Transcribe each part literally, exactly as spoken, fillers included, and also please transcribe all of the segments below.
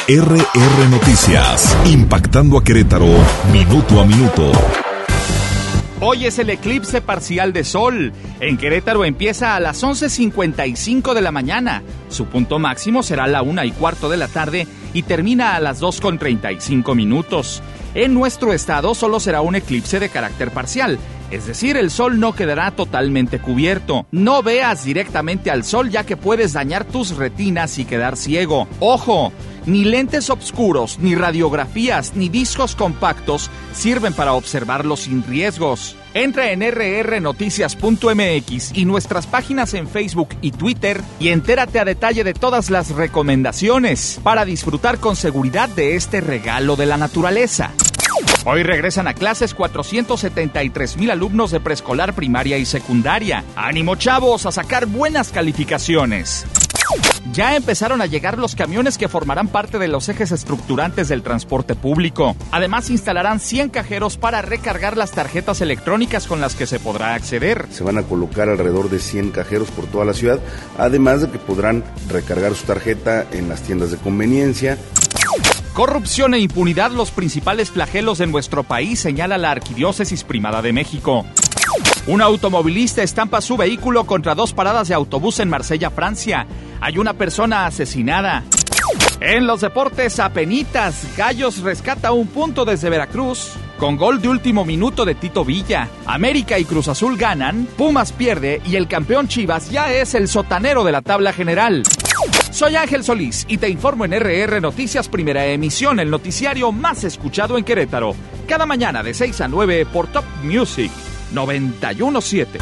R R Noticias, impactando a Querétaro, minuto a minuto. Hoy es el eclipse parcial de sol. En Querétaro empieza a las once cincuenta y cinco de la mañana. Su punto máximo será a la una y cuarto de la tarde y termina a las dos con treinta y cinco minutos. En nuestro estado solo será un eclipse de carácter parcial, es decir, el sol no quedará totalmente cubierto. No veas directamente al sol ya que puedes dañar tus retinas y quedar ciego. ¡Ojo! Ni lentes oscuros, ni radiografías, ni discos compactos sirven para observarlo sin riesgos. Entra en erre erre noticias punto eme equis y nuestras páginas en Facebook y Twitter y entérate a detalle de todas las recomendaciones para disfrutar con seguridad de este regalo de la naturaleza. Hoy regresan a clases cuatrocientos setenta y tres mil alumnos de preescolar, primaria y secundaria. ¡Ánimo, chavos, a sacar buenas calificaciones! Ya empezaron a llegar los camiones que formarán parte de los ejes estructurantes del transporte público. Además, instalarán cien cajeros para recargar las tarjetas electrónicas con las que se podrá acceder. Se van a colocar alrededor de cien cajeros por toda la ciudad, además de que podrán recargar su tarjeta en las tiendas de conveniencia. Corrupción e impunidad, los principales flagelos de nuestro país, señala la Arquidiócesis Primada de México. Un automovilista estampa su vehículo contra dos paradas de autobús en Marsella, Francia. Hay una persona asesinada. En los deportes, apenitas, Gallos rescata un punto desde Veracruz con gol de último minuto de Tito Villa. América y Cruz Azul ganan, Pumas pierde y el campeón Chivas ya es el sotanero de la tabla general. Soy Ángel Solís y te informo en erre erre Noticias, primera emisión, el noticiario más escuchado en Querétaro. Cada mañana de seis a nueve por Top Music noventa y uno punto siete.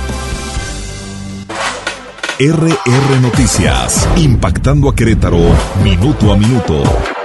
R R Noticias, impactando a Querétaro, minuto a minuto.